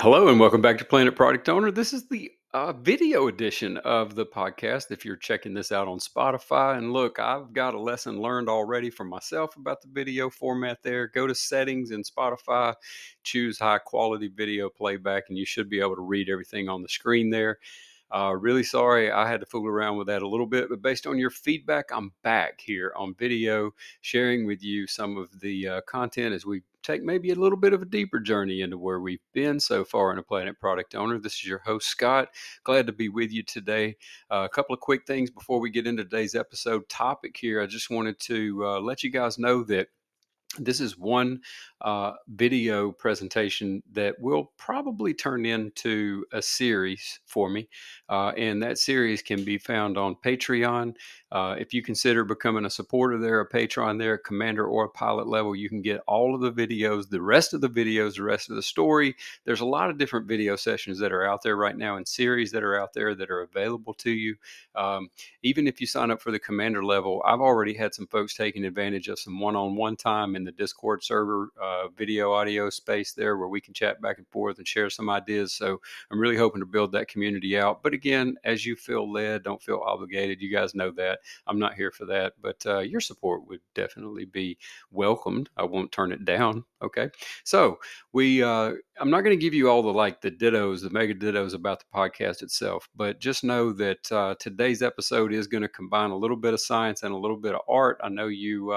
Hello and welcome back to Planet Product Owner. This is the video edition of the podcast. If you're checking this out on Spotify, and look, I've got a lesson learned already for myself about the video format there. Go to settings in Spotify, choose high quality video playback, and you should be able to read everything on the screen there. Really sorry I had to fool around with that a little bit, but based on your feedback, I'm back here on video sharing with you some of the content as we take maybe a little bit of a deeper journey into where we've been so far in a Planet Product Owner. This is your host, Scott. Glad to be with you today. A couple of quick things before we get into today's episode topic here. I just wanted to let you guys know that this is one video presentation that will probably turn into a series for me. And that series can be found on Patreon. If you consider becoming a supporter there, a patron there, a commander or a pilot level, you can get all of the videos, the rest of the story. There's a lot of different video sessions that are out there right now and series that are out there that are available to you. Even if you sign up for the commander level, I've already had some folks taking advantage of some one-on-one time in the Discord server, video audio space there where we can chat back and forth and share some ideas. So I'm really hoping to build that community out. But again, as you feel led, don't feel obligated. You guys know that. I'm not here for that, but your support would definitely be welcomed. I won't turn it down. Okay. So I'm not going to give you all the dittos, the mega dittos about the podcast itself, but just know that today's episode is going to combine a little bit of science and a little bit of art. I know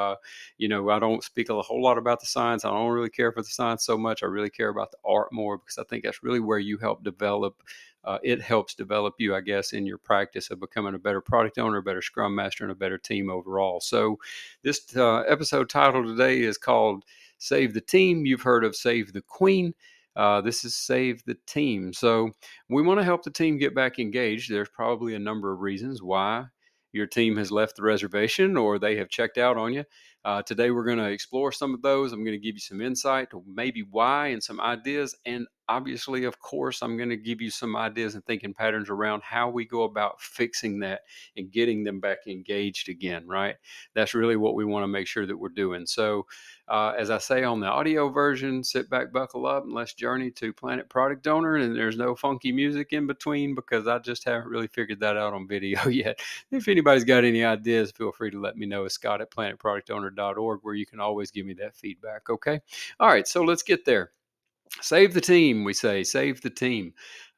I don't speak a whole lot about the science. I don't really care for the science so much. I really care about the art more because I think that's really where you help develop. It helps develop you, I guess, in your practice of becoming a better product owner, a better scrum master, and a better team overall. So this episode title today is called Save the Team. You've heard of Save the Queen. This is Save the Team. So we want to help the team get back engaged. There's probably a number of reasons why your team has left the reservation or they have checked out on you. Today, we're going to explore some of those. I'm going to give you some insight to maybe why and some ideas. And obviously, of course, I'm going to give you some ideas and thinking patterns around how we go about fixing that and getting them back engaged again, right? That's really what we want to make sure that we're doing. So, as I say on the audio version, sit back, buckle up, and let's journey to Planet Product Owner. And there's no funky music in between because I just haven't really figured that out on video yet. If anybody's got any ideas, feel free to let me know. It's Scott at planetproductowner.org, where you can always give me that feedback. Okay. All right. So let's get there. Save the team, we say. Save the team.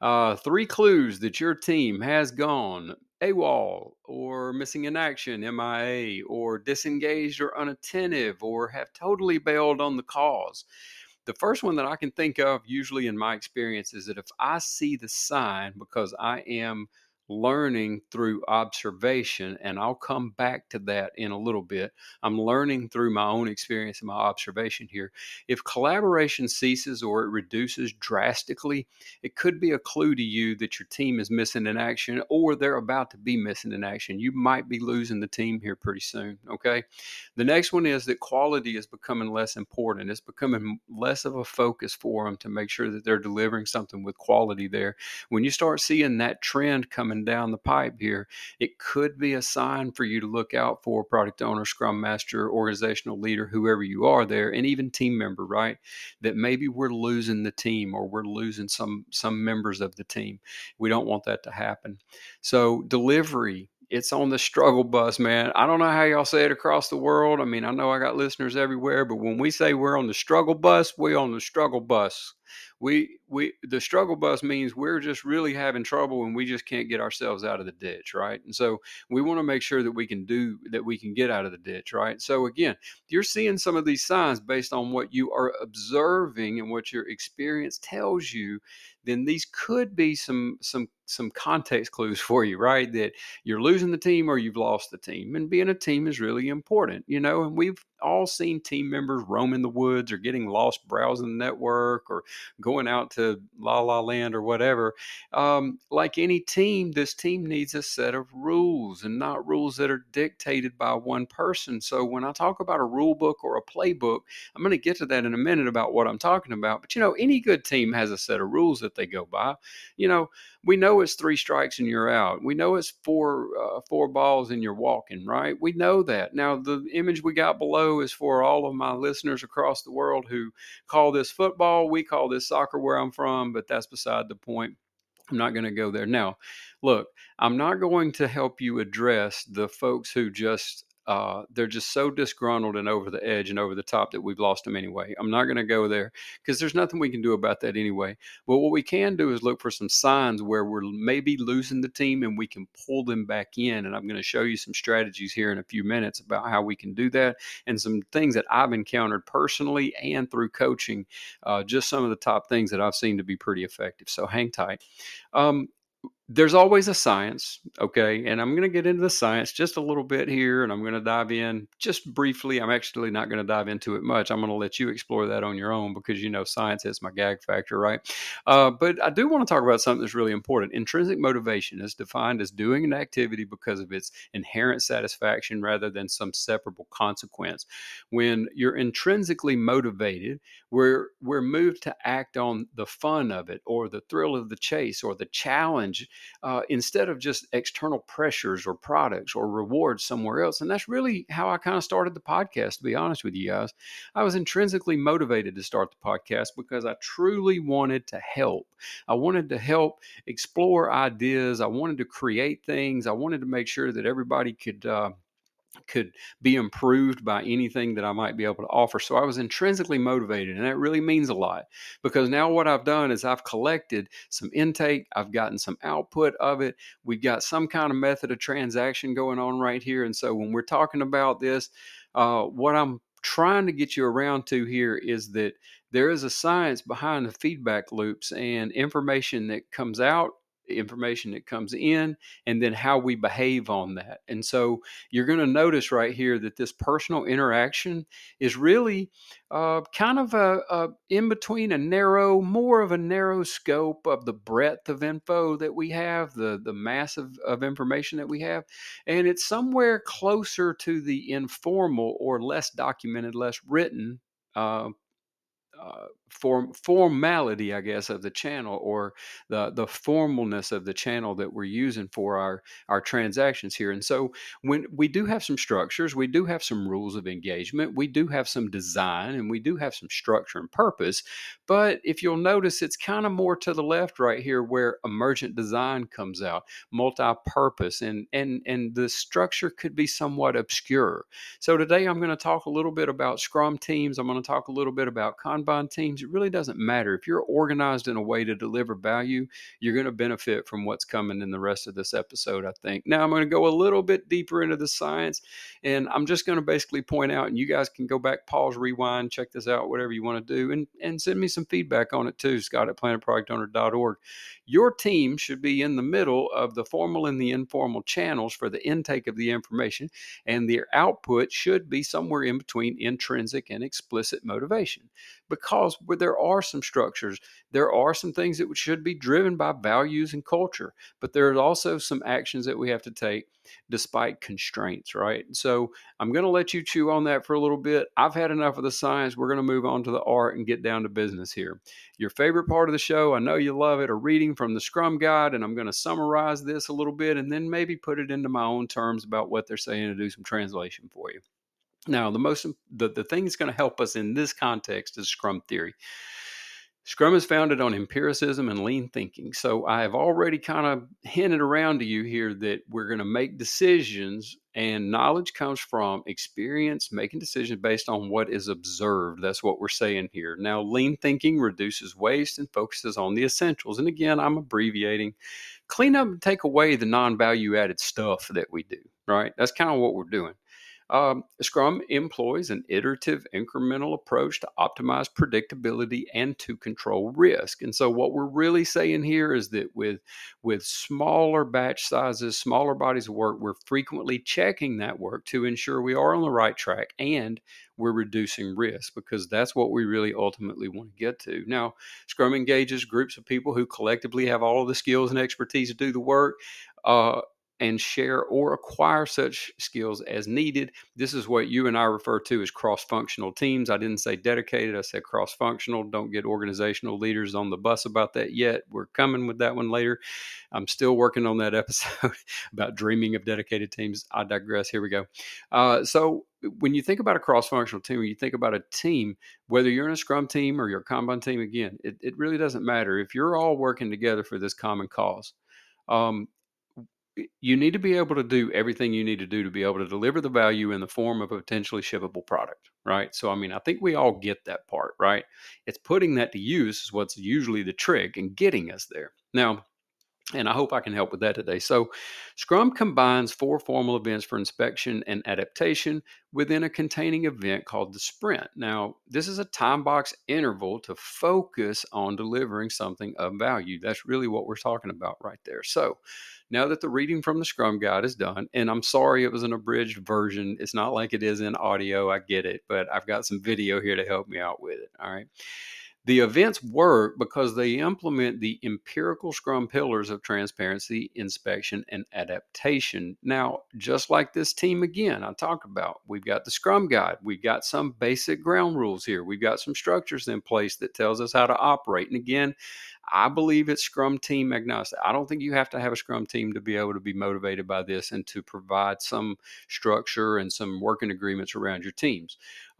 3 clues that your team has gone AWOL or missing in action, MIA, or disengaged or unattentive, or have totally bailed on the cause. The first one that I can think of, usually in my experience, is that if I see the sign, because I am learning through observation, and I'll come back to that in a little bit. I'm learning through my own experience and my observation here. If collaboration ceases or it reduces drastically, it could be a clue to you that your team is missing in action or they're about to be missing in action. You might be losing the team here pretty soon. Okay. The next one is that quality is becoming less important. It's becoming less of a focus for them to make sure that they're delivering something with quality there. When you start seeing that trend coming down the pipe here, it could be a sign for you to look out for, product owner, scrum master, organizational leader, whoever you are there, and even team member, right? That maybe we're losing the team or we're losing some members of the team. We don't want that to happen. So delivery, it's on the struggle bus, man. I don't know how y'all say it across the world. I mean, I know I got listeners everywhere, but when we say we're on the struggle bus, we're on the struggle bus. The struggle bus means we're just really having trouble and we just can't get ourselves out of the ditch, right? And so we want to make sure that we can get out of the ditch, right? So again, you're seeing some of these signs based on what you are observing and what your experience tells you, then these could be some context clues for you, right? That you're losing the team or you've lost the team. And being a team is really important, and we've all seen team members roaming the woods or getting lost browsing the network or going out to La La Land or whatever. Like any team, this team needs a set of rules and not rules that are dictated by one person. So when I talk about a rule book or a playbook, I'm going to get to that in a minute about what I'm talking about. But, any good team has a set of rules that they go by. We know it's 3 strikes and you're out. We know it's four balls and you're walking, right? We know that. Now, the image we got below is for all of my listeners across the world who call this football. We call this soccer where I'm come from, but that's beside the point. I'm not going to go there. Now, look, I'm not going to help you address the folks who just they're just so disgruntled and over the edge and over the top that we've lost them anyway. I'm not going to go there because there's nothing we can do about that anyway. But what we can do is look for some signs where we're maybe losing the team and we can pull them back in. And I'm going to show you some strategies here in a few minutes about how we can do that and some things that I've encountered personally and through coaching, just some of the top things that I've seen to be pretty effective. So hang tight. Um, there's always a science, okay? And I'm going to get into the science just a little bit here, and I'm going to dive in just briefly. I'm actually not going to dive into it much. I'm going to let you explore that on your own because science is my gag factor, right? But I do want to talk about something that's really important. Intrinsic motivation is defined as doing an activity because of its inherent satisfaction rather than some separable consequence. When you're intrinsically motivated, we're moved to act on the fun of it or the thrill of the chase or the challenge instead of just external pressures or products or rewards somewhere else. And that's really how I kind of started the podcast, to be honest with you guys. I was intrinsically motivated to start the podcast because I truly wanted to help. I wanted to help explore ideas. I wanted to create things. I wanted to make sure that everybody could be improved by anything that I might be able to offer. So I was intrinsically motivated, and that really means a lot because now what I've done is I've collected some intake, I've gotten some output of it. We've got some kind of method of transaction going on right here. And so when we're talking about this, what I'm trying to get you around to here is that there is a science behind the feedback loops and information that comes out, information that comes in, and then how we behave on that. And so you're going to notice right here that this personal interaction is really kind of a in between more of a narrow scope of the breadth of info that we have, the mass of information that we have, and it's somewhere closer to the informal or less documented, less written. Formality, I guess, of the channel or the formalness of the channel that we're using for our transactions here. And so when we do have some structures, we do have some rules of engagement, we do have some design, and we do have some structure and purpose. But if you'll notice, it's kind of more to the left right here where emergent design comes out, multi-purpose, and the structure could be somewhat obscure. So today I'm going to talk a little bit about Scrum teams. I'm going to talk a little bit about Kanban teams. It really doesn't matter. If you're organized in a way to deliver value, you're going to benefit from what's coming in the rest of this episode, I think. Now I'm going to go a little bit deeper into the science, and I'm just going to basically point out, and you guys can go back, pause, rewind, check this out, whatever you want to do, and send me some feedback on it too, Scott@planetproductowner.org. Your team should be in the middle of the formal and the informal channels for the intake of the information, and their output should be somewhere in between intrinsic and explicit motivation. Because where there are some structures, there are some things that should be driven by values and culture, but there are also some actions that we have to take despite constraints, right? So I'm going to let you chew on that for a little bit. I've had enough of the science. We're going to move on to the art and get down to business here. Your favorite part of the show, I know you love it, a reading from the Scrum Guide, and I'm going to summarize this a little bit and then maybe put it into my own terms about what they're saying to do some translation for you. Now, the thing that's going to help us in this context is Scrum theory. Scrum is founded on empiricism and lean thinking. So I have already kind of hinted around to you here that we're going to make decisions, and knowledge comes from experience, making decisions based on what is observed. That's what we're saying here. Now, lean thinking reduces waste and focuses on the essentials. And again, I'm abbreviating. Clean up and take away the non-value added stuff that we do, right? That's kind of what we're doing. Scrum employs an iterative, incremental approach to optimize predictability and to control risk. And so, what we're really saying here is that with smaller batch sizes, smaller bodies of work, we're frequently checking that work to ensure we are on the right track and we're reducing risk, because that's what we really ultimately want to get to. Now, Scrum engages groups of people who collectively have all of the skills and expertise to do the work. And share or acquire such skills as needed. This is what you and I refer to as cross-functional teams. I didn't say dedicated, I said cross-functional. Don't get organizational leaders on the bus about that yet. We're coming with that one later. I'm still working on that episode about dreaming of dedicated teams. I digress. Here we go. So when you think about a cross-functional team, or you think about a team, whether you're in a Scrum team or you're a Kanban team, again, it really doesn't matter. If you're all working together for this common cause, um, you need to be able to do everything you need to do to be able to deliver the value in the form of a potentially shippable product, right? So, I mean, I think we all get that part, right? It's putting that to use is what's usually the trick and getting us there. Now, and I hope I can help with that today. So, Scrum combines four formal events for inspection and adaptation within a containing event called the sprint. Now, this is a time box interval to focus on delivering something of value. That's really what we're talking about right there. So, now that the reading from the Scrum Guide is done, and I'm sorry it was an abridged version, it's not like it is in audio, I get it, but I've got some video here to help me out with it. All right. The events work because they implement the empirical Scrum pillars of transparency, inspection, and adaptation. Now, just like this team again, I talk about, we've got the Scrum Guide, we've got some basic ground rules here, we've got some structures in place that tells us how to operate. And again, I believe it's Scrum team agnostic. I don't think you have to have a Scrum team to be able to be motivated by this and to provide some structure and some working agreements around your teams.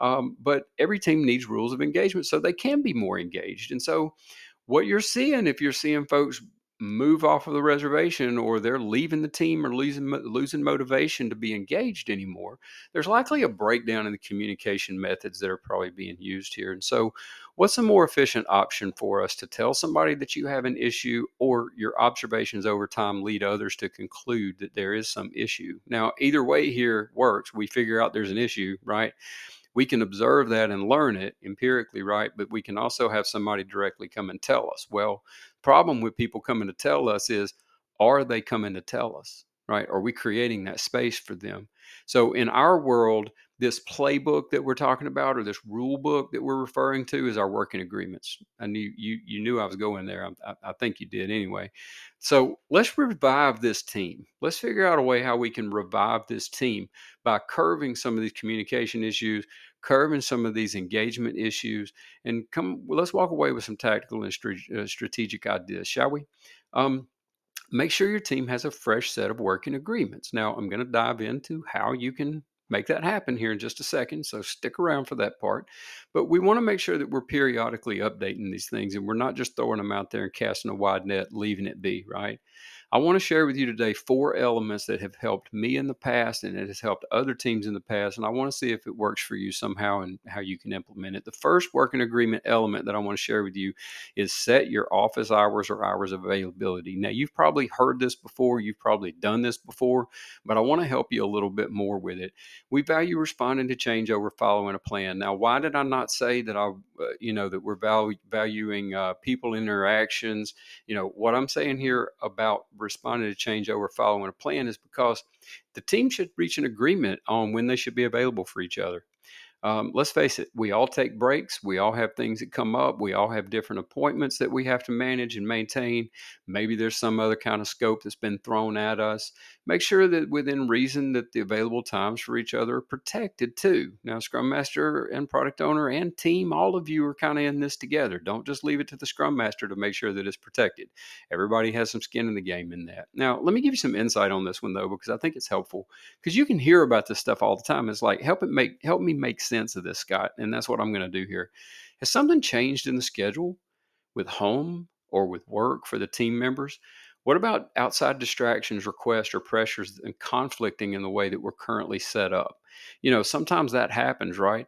But every team needs rules of engagement so they can be more engaged. And so, what you're seeing, if you're seeing folks move off of the reservation, or they're leaving the team, or losing motivation to be engaged anymore, there's likely a breakdown in the communication methods that are probably being used here. And so, what's a more efficient option for us to tell somebody that you have an issue, or your observations over time lead others to conclude that there is some issue? Now, either way here works. We figure out there's an issue, right? We can observe that and learn it empirically, right? But we can also have somebody directly come and tell us. Well, problem with people coming to tell us is, are they coming to tell us, right? Are we creating that space for them? So in our world, this playbook that we're talking about, or this rule book that we're referring to, is our working agreements. I knew you knew I was going there. I think you did anyway. So let's revive this team. Let's figure out a way how we can revive this team by curving some of these communication issues, curving some of these engagement issues, and let's walk away with some tactical and strategic ideas, shall we? Um, Make sure your team has a fresh set of working agreements. Now, I'm going to dive into how you can make that happen here in just a second, so stick around for that part. But we want to make sure that we're periodically updating these things, and we're not just throwing them out there and casting a wide net, leaving it be, right? I want to share with you today four elements that have helped me in the past, and it has helped other teams in the past. And I want to see if it works for you somehow and how you can implement it. The first working agreement element that I want to share with you is set your office hours or hours of availability. Now, you've probably heard this before, you've probably done this before, but I want to help you a little bit more with it. We value responding to change over following a plan. Now, why did I not say that that we're valuing people interactions? What I'm saying here about responding to change over following a plan is because the team should reach an agreement on when they should be available for each other. Let's face it, we all take breaks. We all have things that come up. We all have different appointments that we have to manage and maintain. Maybe there's some other kind of scope that's been thrown at us. Make sure that within reason that the available times for each other are protected too. Now, Scrum Master and product owner and team, all of you are kind of in this together. Don't just leave it to the Scrum Master to make sure that it's protected. Everybody has some skin in the game in that. Now, let me give you some insight on this one though, because I think it's helpful, because you can hear about this stuff all the time. It's like, help me make sense of this, Scott. And that's what I'm going to do here. Has something changed in the schedule with home or with work for the team members? What about outside distractions, requests, or pressures and conflicting in the way that we're currently set up? Sometimes that happens, right?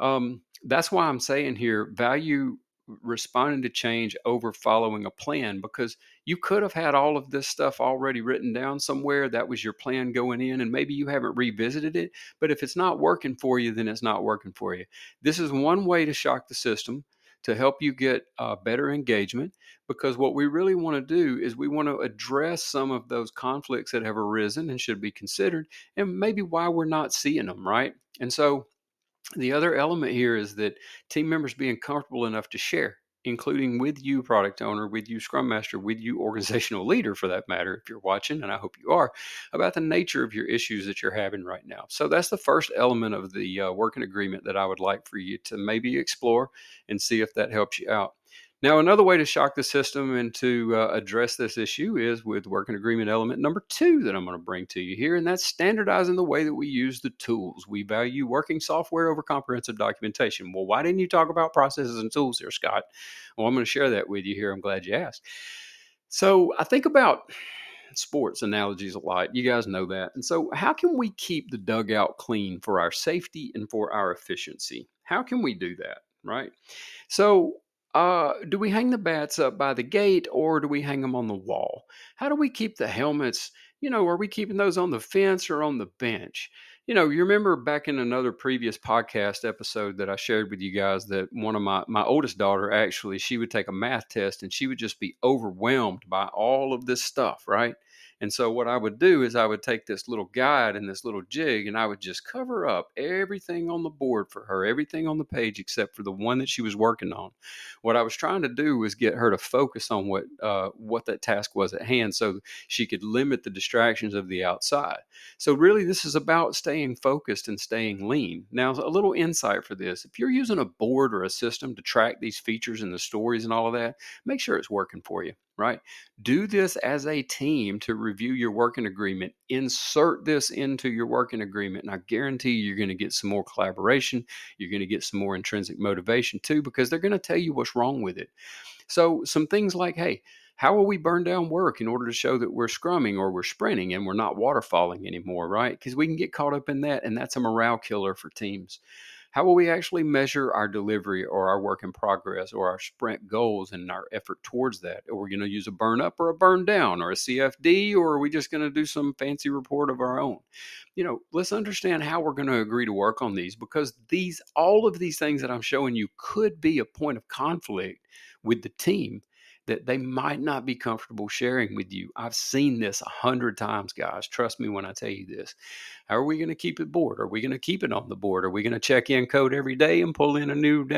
That's why I'm saying here, value responding to change over following a plan, because you could have had all of this stuff already written down somewhere. That was your plan going in, and maybe you haven't revisited it. But if it's not working for you, then it's not working for you. This is one way to shock the system to help you get better engagement, because what we really want to do is we want to address some of those conflicts that have arisen and should be considered, and maybe why we're not seeing them, right? And so the other element here is that team members being comfortable enough to share, including with you, product owner, with you, Scrum Master, with you, organizational leader, for that matter, if you're watching, and I hope you are, about the nature of your issues that you're having right now. So that's the first element of the working agreement that I would like for you to maybe explore and see if that helps you out. Now, another way to shock the system and to address this issue is with working agreement element number two that I'm going to bring to you here, and that's standardizing the way that we use the tools. We value working software over comprehensive documentation. Well, why didn't you talk about processes and tools here, Scott? Well, I'm going to share that with you here. I'm glad you asked. So I think about sports analogies a lot. You guys know that. And so, how can we keep the dugout clean for our safety and for our efficiency? How can we do that? Right. So, do we hang the bats up by the gate or do we hang them on the wall? How do we keep the helmets? Are we keeping those on the fence or on the bench? You remember back in another previous podcast episode that I shared with you guys that one of my oldest daughter actually she would take a math test and she would just be overwhelmed by all of this stuff, right? And so what I would do is I would take this little guide and this little jig and I would just cover up everything on the board for her, everything on the page except for the one that she was working on. What I was trying to do was get her to focus on what that task was at hand, so she could limit the distractions of the outside. So really, this is about staying focused and staying lean. Now, a little insight for this: if you're using a board or a system to track these features and the stories and all of that, make sure it's working for you. Right? Do this as a team to review your working agreement. Insert this into your working agreement, and I guarantee you're going to get some more collaboration. You're going to get some more intrinsic motivation too, because they're going to tell you what's wrong with it. So, some things like, hey, how will we burn down work in order to show that we're scrumming or we're sprinting and we're not waterfalling anymore, right? Because we can get caught up in that, and that's a morale killer for teams. How will we actually measure our delivery or our work in progress or our sprint goals and our effort towards that? Are we going to use a burn up or a burn down or a CFD, or are we just going to do some fancy report of our own? Let's understand how we're going to agree to work on these, because all of these things that I'm showing you could be a point of conflict with the team that they might not be comfortable sharing with you. I've seen this 100 times, guys. Trust me when I tell you this. How are we going to keep it board? Are we going to keep it on the board? Are we going to check in code every day and pull in a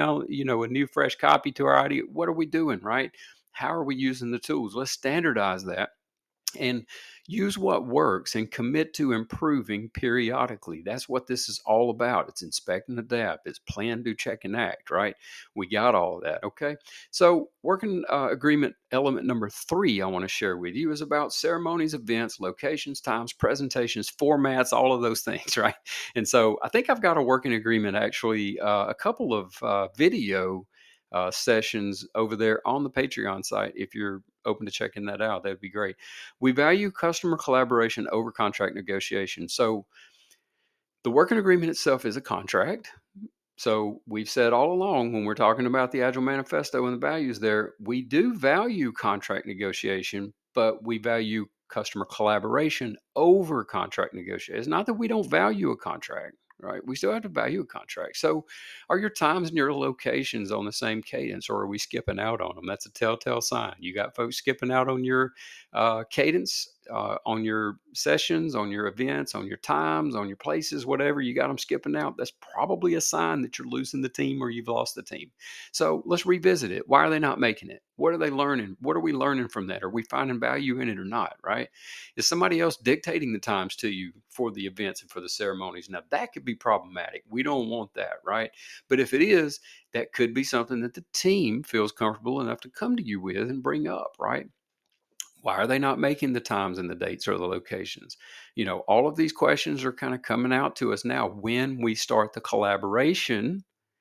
new fresh copy to our ID? What are we doing, right? How are we using the tools? Let's standardize that and use what works and commit to improving periodically. That's what this is all about. It's inspect and adapt. It's plan, do, check, and act, right? We got all of that, okay? So, working agreement element number three I want to share with you is about ceremonies, events, locations, times, presentations, formats, all of those things, right? And so, I think I've got a working agreement actually, a couple of video sessions over there on the Patreon site. If you're open to checking that out, that'd be great. We value customer collaboration over contract negotiation. So the working agreement itself is a contract. So we've said all along when we're talking about the Agile Manifesto and the values there, we do value contract negotiation, but we value customer collaboration over contract negotiation. It's not that we don't value a contract, right? We still have to value a contract. So are your times and your locations on the same cadence, or are we skipping out on them? That's a telltale sign. You got folks skipping out on your cadence, on your sessions, on your events, on your times, on your places, whatever. You got them skipping out. That's probably a sign that you're losing the team or you've lost the team. So let's revisit it. Why are they not making it? What are they learning? What are we learning from that? Are we finding value in it or not? Right? Is somebody else dictating the times to you for the events and for the ceremonies? Now that could be problematic. We don't want that, right? But if it is, that could be something that the team feels comfortable enough to come to you with and bring up, right? Why are they not making the times and the dates or the locations? All of these questions are kind of coming out to us now when we start the collaboration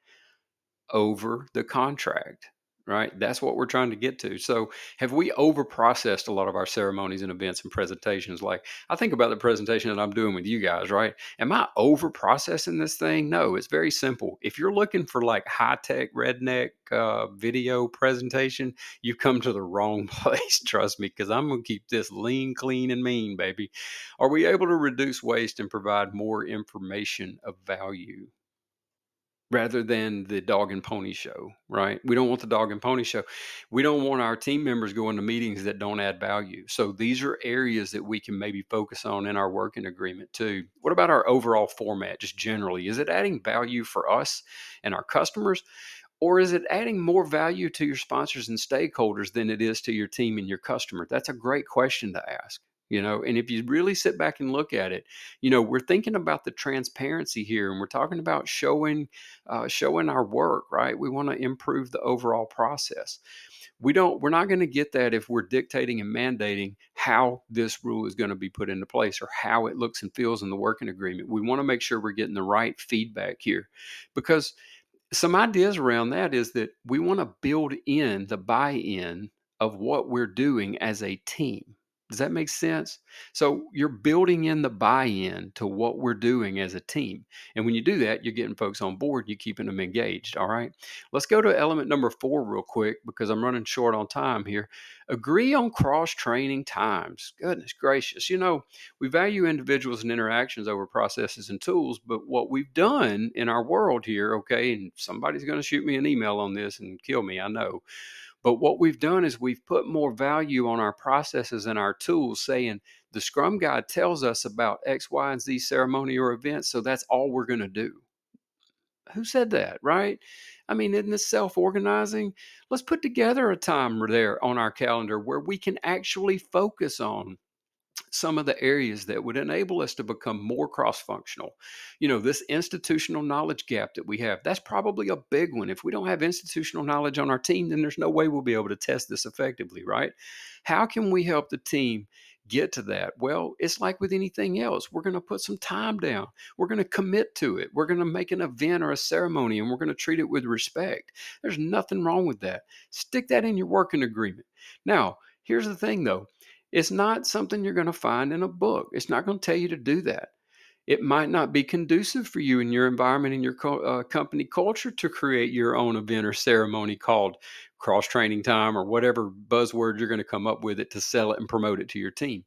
over the contract, right? That's what we're trying to get to. So, have we over processed a lot of our ceremonies and events and presentations? Like, I think about the presentation that I'm doing with you guys, right? Am I over processing this thing? No, it's very simple. If you're looking for like high tech redneck video presentation, you come to the wrong place. Trust me, because I'm going to keep this lean, clean, and mean, baby. Are we able to reduce waste and provide more information of value rather than the dog and pony show, right? We don't want the dog and pony show. We don't want our team members going to meetings that don't add value. So these are areas that we can maybe focus on in our working agreement too. What about our overall format, just generally? Is it adding value for us and our customers? Or is it adding more value to your sponsors and stakeholders than it is to your team and your customer? That's a great question to ask. And if you really sit back and look at it, we're thinking about the transparency here, and we're talking about showing our work, right? We want to improve the overall process. We're not going to get that if we're dictating and mandating how this rule is going to be put into place or how it looks and feels in the working agreement. We want to make sure we're getting the right feedback here, because some ideas around that is that we want to build in the buy-in of what we're doing as a team. Does that make sense? So you're building in the buy-in to what we're doing as a team. And when you do that, you're getting folks on board, you're keeping them engaged. All right. Let's go to element number 4 real quick because I'm running short on time here. Agree on cross-training times. Goodness gracious. We value individuals and interactions over processes and tools, but what we've done in our world here, okay, and somebody's going to shoot me an email on this and kill me, I know, but what we've done is we've put more value on our processes and our tools, saying the Scrum Guide tells us about X, Y, and Z ceremony or event, so that's all we're going to do. Who said that, right? I mean, isn't this self-organizing? Let's put together a time there on our calendar where we can actually focus on some of the areas that would enable us to become more cross functional. This institutional knowledge gap that we have, that's probably a big one. If we don't have institutional knowledge on our team, then there's no way we'll be able to test this effectively, right? How can we help the team get to that? Well, it's like with anything else. We're going to put some time down. We're going to commit to it. We're going to make an event or a ceremony and we're going to treat it with respect. There's nothing wrong with that. Stick that in your working agreement. Now, here's the thing though. It's not something you're going to find in a book. It's not going to tell you to do that. It might not be conducive for you in your environment and your company culture to create your own event or ceremony called cross training time or whatever buzzword you're going to come up with it to sell it and promote it to your team.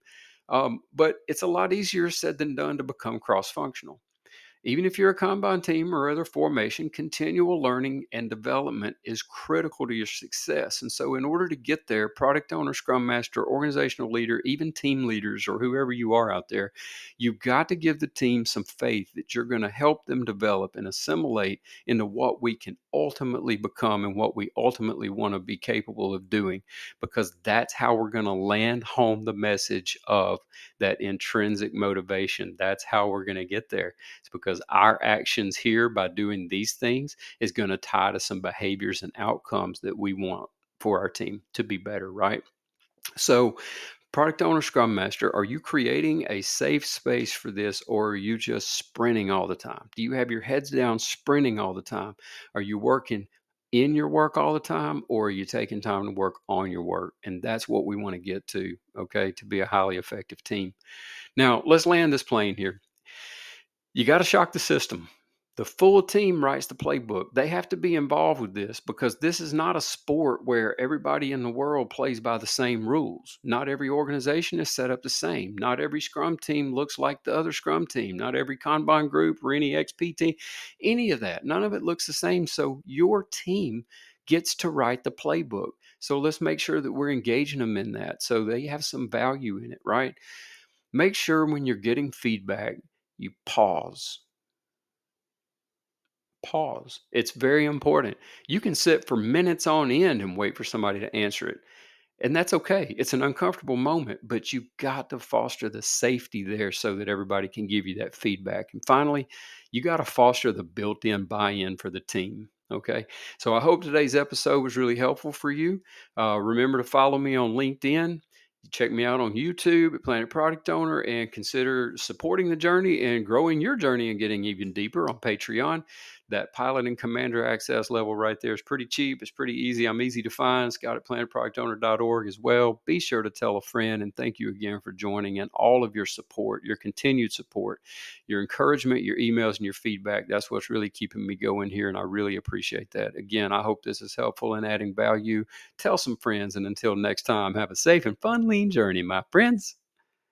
But it's a lot easier said than done to become cross functional. Even if you're a Kanban team or other formation, continual learning and development is critical to your success. And so, in order to get there, product owner, scrum master, organizational leader, even team leaders, or whoever you are out there, you've got to give the team some faith that you're going to help them develop and assimilate into what we can ultimately become and what we ultimately want to be capable of doing, because that's how we're going to land home the message of that intrinsic motivation. That's how we're going to get there. It's because our actions here by doing these things is going to tie to some behaviors and outcomes that we want for our team to be better, right? So, product owner, scrum master, are you creating a safe space for this, or are you just sprinting all the time? Do you have your heads down sprinting all the time? Are you working in your work all the time, or are you taking time to work on your work? And that's what we want to get to, okay, to be a highly effective team. Now, let's land this plane here. You got to shock the system. The full team writes the playbook. They have to be involved with this because this is not a sport where everybody in the world plays by the same rules. Not every organization is set up the same. Not every Scrum team looks like the other Scrum team. Not every Kanban group or any XP team, any of that. None of it looks the same. So your team gets to write the playbook. So let's make sure that we're engaging them in that so they have some value in it, right? Make sure when you're getting feedback, you pause. Pause. It's very important. You can sit for minutes on end and wait for somebody to answer it. And that's okay. It's an uncomfortable moment, but you've got to foster the safety there so that everybody can give you that feedback. And finally, you got to foster the built in buy in for the team. Okay. So I hope today's episode was really helpful for you. Remember to follow me on LinkedIn. Check me out on YouTube at Planet Product Owner and consider supporting the journey and growing your journey and getting even deeper on Patreon. That pilot and commander access level right there is pretty cheap. It's pretty easy. I'm easy to find. Scott at planetproductowner.org as well. Be sure to tell a friend, and thank you again for joining and all of your support, your continued support, your encouragement, your emails, and your feedback. That's what's really keeping me going here, and I really appreciate that. Again, I hope this is helpful in adding value. Tell some friends, and until next time, have a safe and fun lean journey, my friends.